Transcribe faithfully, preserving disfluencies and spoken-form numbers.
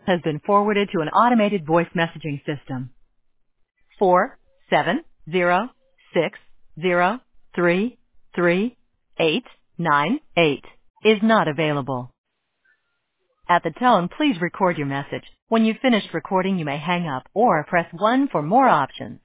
has been forwarded to an automated voice messaging system. Four seven zero six zero three three eight nine eight is not available. At the tone, please record your message. When you've finished recording, you may hang up or press one for more options.